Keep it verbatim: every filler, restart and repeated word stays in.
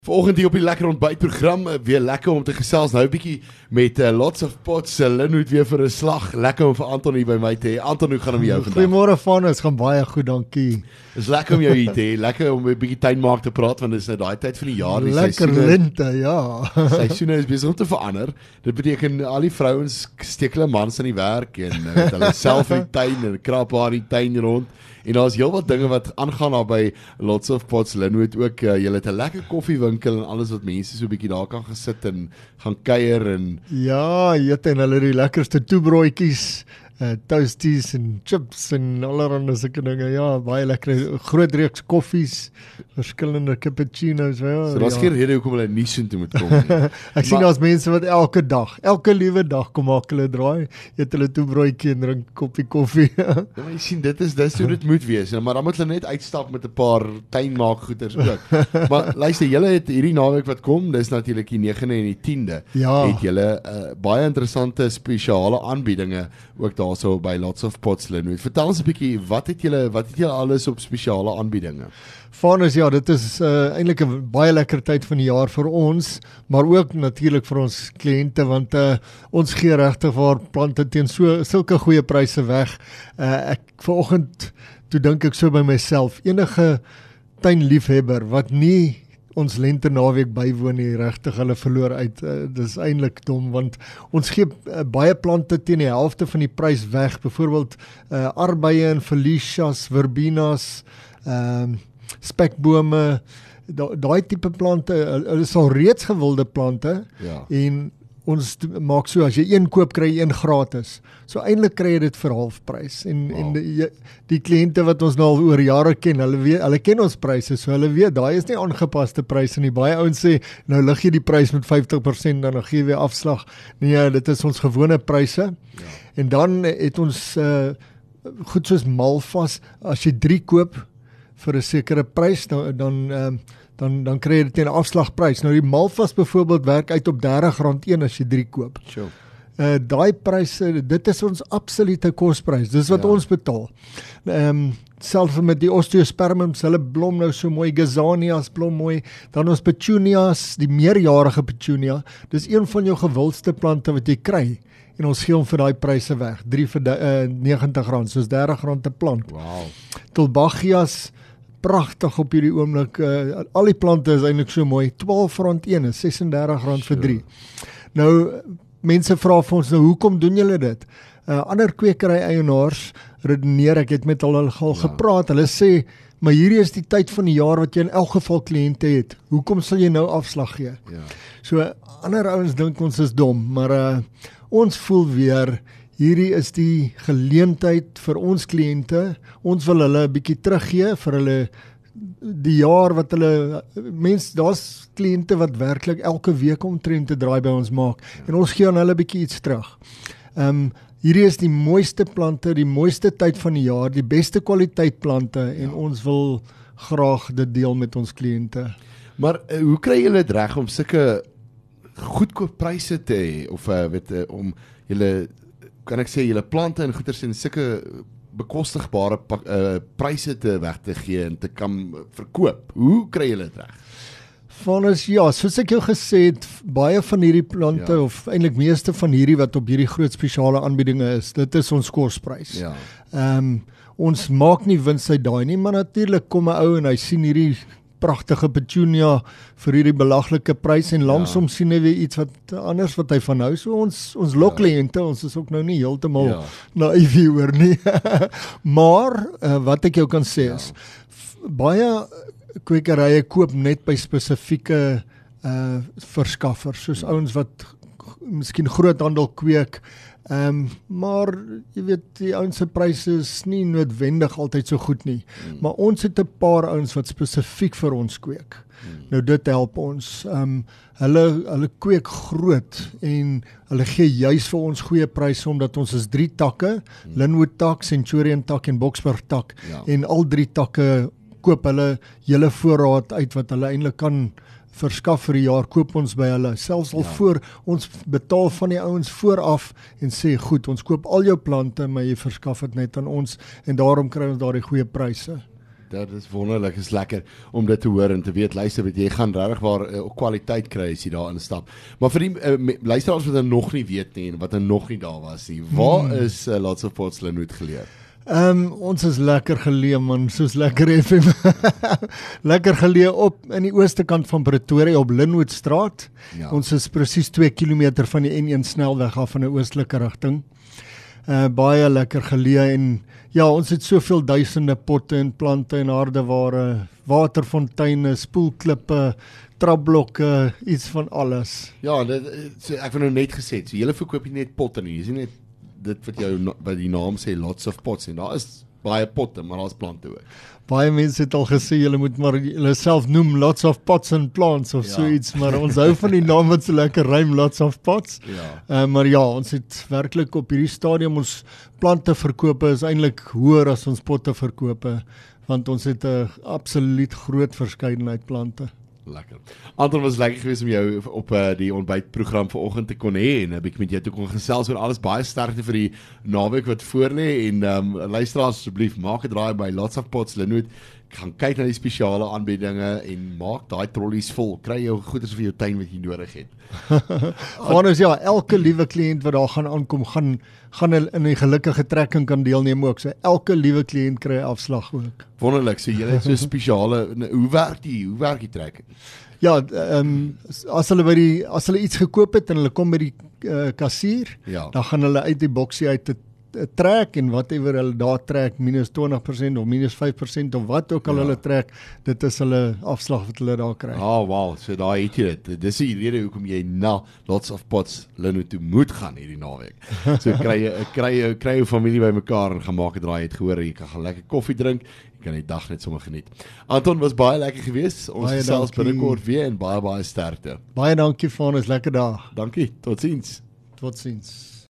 Vanoggend hier op die Lekker Ontbytprogram, weer lekker om te gesels nou 'n bietjie met uh, Lots of Pots, uh, Linwood weer vir 'n slag. Lekker om vir Anton hier by my te hê. Anton, hoe gaan dit met jou vandag? Goeiemôre Vanus, gaan baie goed, dankie. Dis lekker om jou hier te hê, lekker om 'n bietjie tuinmaak te praat, want dis nou daai tyd van die jaar, die lekker seisoene, lente, ja. seisoene is besig om te verander. Dit beteken al die vrouens steek hulle mans aan die werk en uh, met hulle self in die tuin en krap haar die tuin rond. En daar's heelwat dinge wat aangaan daar by Lots of Pots, Linwood ook. Uh, jy het 'n lekker koffiewinkel en alles wat mense so 'n bietjie daar kan gesit en gaan kuier en Ja, jy het en hulle die lekkerste toebroodjies, uh, toasties en chips en allerlei sulke dinge. Ja, baie lekker, groot reeks koffies, verskillende cappuccinos. Ja, so daar's ja. geen rede hoekom hulle nie soontoe moet kom nie. Ek sien daar's mense wat elke dag, elke liewe dag kom maak hulle draai, eet hulle toebroodjie en drink 'n koppie koffie. Ja, maar jy sien, dit is dis hoe dit moet wees. Maar dan moet hulle net uitstap met 'n paar tuinmaakgoeders ook. Maar luister, julle het hierdie naweek wat kom, dis natuurlik die negende en die tiende. Ja. Het julle uh, baie interessante spesiale aanbiedinge ook daarso by Lots of Pots, Linwood. Vertel ons 'n bietjie, wat het julle wat het julle alles op spesiale aanbiedinge? Vanus, ja, dit is uh, eintlik 'n baie lekker tyd van die jaar vir ons, maar ook natuurlik vir ons kliënte, want uh, ons gee regtig waar plante teen so sulke goeie pryse weg. Uh, ek vanoggend, toe dink ek so by myself, enige tuinliefhebber wat nie ons lente naweek bywoon nie, regtig hulle verloor uit. Uh, dis eintlik dom, want ons gee uh, baie plante teen die helfte van die prys weg, byvoorbeeld uh, arbeie en felicias, verbenas, ehm uh, spekbome, daai tipe plante, hulle is al reeds gewilde plante, Ja. en ons maak so, as jy een koop, kry jy een gratis. So eintlik kry jy dit vir halfprys. En, Wow. en die, die kliënte wat ons nou al oor jare ken, hulle weet, hulle ken ons pryse, so hulle weet, daai is nie aangepaste pryse nie. Baie ouens sê, nou lig jy die prys met vyftig persent, dan gee jy weer afslag. Nee, dit is ons gewone pryse. Ja. En dan het ons uh, goed soos Malvas, as jy drie koop vir 'n sekere prys, dan dan uh, dan dan kry jy dit teen 'n afslagprys. Nou die Malvas byvoorbeeld werk uit op dertig rand een as jy drie koop. Sure. Uh, daai pryse, dit is ons absolute kosprys. Dis wat Ja. ons betaal. Ehm um, selfs met die osteospermums, hulle blom nou so mooi, gazanias blom mooi, dan ons petunias, die meerjarige petunia, dis een van jou gewildste plante wat jy kry. En ons gee hom vir daai pryse weg, drie vir uh, negentig rand, soos dertig rand 'n plant. Wow. Tulbagias, pragtig op hierdie oomblik, uh, al die plante is eintlik so mooi, twaalf rand een, is ses en dertig rand vir drie. Nou, mense vra vir ons, nou hoekom doen julle dit? Uh, ander kwekery eienaars redeneer, ek het met hulle al Ja. gepraat, hulle sê, maar hierdie is die tyd van die jaar wat jy in elk geval kliënte het, hoekom sal jy nou afslag gee? Ja. So, ander ouens dink ons is dom, maar uh, ons voel weer, hierdie is die geleentheid vir ons kliënte, ons wil hulle 'n bietjie teruggee vir hulle die jaar wat hulle, mens, daar's kliënte wat werklik elke week omtrent te draai by ons maak, ja. En ons gee aan hulle bietjie iets terug. Ehm um, hierdie is die mooiste plante, die mooiste tyd van die jaar, die beste kwaliteit plante, en Ja. ons wil graag dit deel met ons kliënte. Maar uh, hoe kry julle dit reg om sulke goedkoop pryse te hê, of uh, weet uh, om julle, kan ek sê, julle plante en goeders en sulke bekostigbare uh, pryse te weg te gee en te kan verkoop? Hoe kry julle dit reg? Vanus, ja, soos ek jou gesê het, baie van hierdie plante, Ja. of eintlik meeste van hierdie wat op hierdie groot spesiale aanbiedinge is, dit is ons kosprys. Ja. Ehm um, ons maak nie wins uit daai nie, maar natuurlik kom 'n ou en hy sien hierdie pragtige petunia vir hierdie belaglike prys, en langsom Ja. sien hy weer iets wat anders wat hy van hou. So ons ons lok Ja. kliënte, ons is ook nou nie heeltemal Ja. naïef hieroor nie. Maar uh, wat ek jou kan sê Ja. is, f- baie kwekerye koop net by spesifieke uh, verskaffers, soos ouens wat g- miskien groothandel kweek, um, maar jy weet, die ouens se pryse is nie noodwendig altyd so goed nie, Hmm. maar ons het 'n paar ouens wat spesifiek vir ons kweek. Hmm. Nou dit help ons. Um, hulle hulle kweek groot en hulle gee juis vir ons goeie pryse, omdat ons is drie takke, Hmm. Linwood tak, Centurion tak en Boksburg tak, Ja. en al drie takke koop hulle hele voorraad uit wat hulle eintlik kan verskaf vir die jaar, koop ons by hulle. Selfs al Ja. voor, ons betaal van die ouens vooraf en sê, goed, ons koop al jou plante, maar jy verskaf dit net aan ons, en daarom kry ons daardie goeie pryse. dit is wonderlik, is lekker om dit te hoor en te weet, luister, weet jy gaan regtig waar uh, kwaliteit kry as jy daar instap. Maar vir die uh, luisteraars wat nog nie weet nie en wat nog nie daar was nie, waar hmm. is uh, Lots of Pots Linwood geleë? Um, ons is lekker geleë man, soos lekker F M. Lekker geleë op in die ooste kant van Pretoria op Linwoodstraat. Ja. Ons is presies twee kilometer van die N een snelweg af in 'n oostelike rigting. Uh, baie lekker geleë en ja, ons het soveel duisende potte en plante en hardeware, waterfonteine, spoelklippe, trapblokke, iets van alles. Ja, dit, so, ek het nou net gesê, so julle verkoop nie net potte nie, jy sien net dit wat jou by die naam sê, Lots of Pots, en daar is baie potte, maar daar is plante ook. Baie mense het al gesê, julle moet maar julle self noem Lots of Pots and Plants of ja. so iets, maar ons hou van die naam wat so lekker rym, Lots of Pots. Ja. Uh, maar ja, ons het werklik op hierdie stadium, ons plante verkope is eintlik hoër as ons potte verkope, want ons het 'n absoluut groot verskeidenheid plante. Lekker. Anton, was lekker geweest om jou op uh, die ontbytprogram vanoggend te kon hê en 'n bietjie met jou te kon gesels oor alles. Baie sterkte vir die naweek wat voorlê en um, luisteraars asseblief maak 'n draai by Lots of Pots Linwood. Gaan kyk na die spesiale aanbiedinge en maak daai trollies vol. Kry jou goeders vir jou tuin wat jy nodig het. Gewoon is ja, elke liewe kliënt wat daar gaan aankom, gaan gaan in 'n gelukkige trekking kan deelneem ook. So elke liewe kliënt kry 'n afslag ook. Wonderlik. So jy het so spesiale, hoe werk die hoe werk die trekking? Ja, ehm um, as hulle by die as hulle iets gekoop het en hulle kom by die uh, kassier, ja. dan gaan hulle uit die boksie uit te trek en whatever hulle daar trek, minus twintig persent of minus vyf persent of wat ook al ja. hulle trek, dit is hulle afslag wat hulle daar kry. Oh wow, so daar het jy dit. Dis die rede hoekom jy na Lots of Pots Linwood toe moet gaan hierdie naweek. So kry jy kry jy kry jou familie bymekaar en gaan maak 'n draai, het gehoor, jy kan gaan lekker koffie drink, jy kan die dag net sommer geniet. Anton, was baie lekker geweest. Ons gesels binnekort weer en baie baie sterkte. Baie dankie vir ons lekker dag. Dankie. Totsiens. Totsiens.